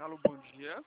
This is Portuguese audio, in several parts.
Alô, bom dia.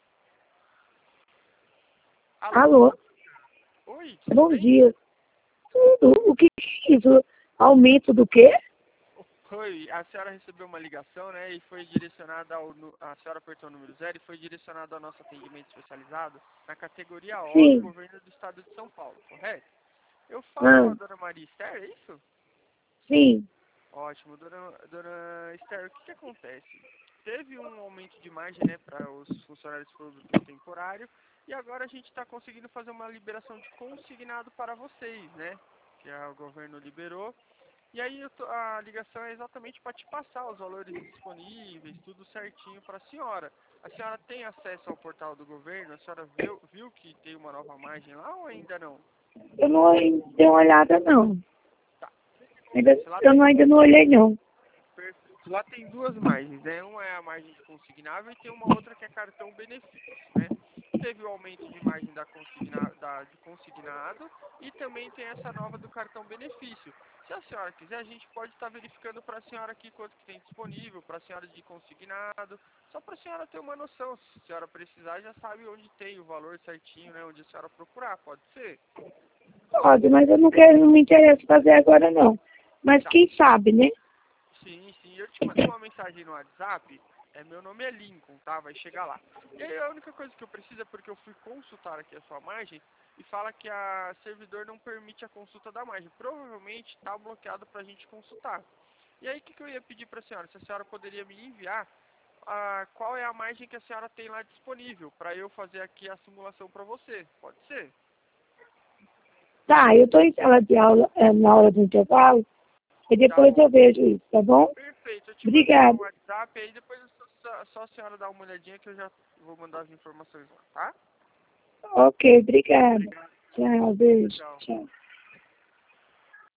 Alô? Oi, tudo Bom bem? dia. Tudo. O que é isso? Aumento do quê? Oi, a senhora recebeu uma ligação, né, e foi direcionada a senhora apertou o número 0 e foi direcionada ao nosso atendimento especializado na categoria O do Sim. governo do estado de São Paulo, correto? Eu falo com Ah, a dona Maria Esther, é isso? sim. Ótimo, dona Esther, o que acontece? Teve um aumento de margem, né, para os funcionários públicos temporário e agora a gente está conseguindo fazer uma liberação de consignado para vocês, né, que o governo liberou. E aí a ligação é exatamente para te passar os valores disponíveis, tudo certinho para a senhora. A senhora tem acesso ao portal do governo? A senhora viu que tem uma nova margem lá ou ainda não? Eu não dei uma olhada, não. Tá. O que Ainda, acontece? ainda não olhei, não. Perfeito. Lá tem duas margens, né? Uma é a margem de consignável e tem uma outra que é cartão benefício, né? Teve o aumento de margem de consignado e também tem essa nova do cartão benefício. Se a senhora quiser, a gente pode estar verificando para a senhora aqui quanto que tem disponível, para a senhora de consignado, só para a senhora ter uma noção. Se a senhora precisar, já sabe onde tem o valor certinho, né? Onde a senhora procurar, pode ser? Pode, mas eu não quero, não me interessa fazer agora, não. Mas Tá. quem sabe, né? Sim, sim. Eu te mandei uma mensagem no WhatsApp. Meu nome é Lincoln, tá? Vai chegar lá. E aí a única coisa que eu preciso é porque eu fui consultar aqui a sua margem e fala que a servidor não permite a consulta da margem. Provavelmente está bloqueado para a gente consultar. E aí o que eu ia pedir para a senhora? Se a senhora poderia me enviar qual é a margem que a senhora tem lá disponível para eu fazer aqui a simulação para você. Pode ser? Tá, eu estou em sala de aula, na hora do intervalo, e Tá depois bom. eu vejo isso, tá bom? Perfeito, eu te mandei no Obrigada. WhatsApp, aí depois só a senhora dá uma olhadinha que eu já vou mandar as informações lá, tá? Ok, obrigada. Obrigado. Tchau, beijo. Tchau. Tchau.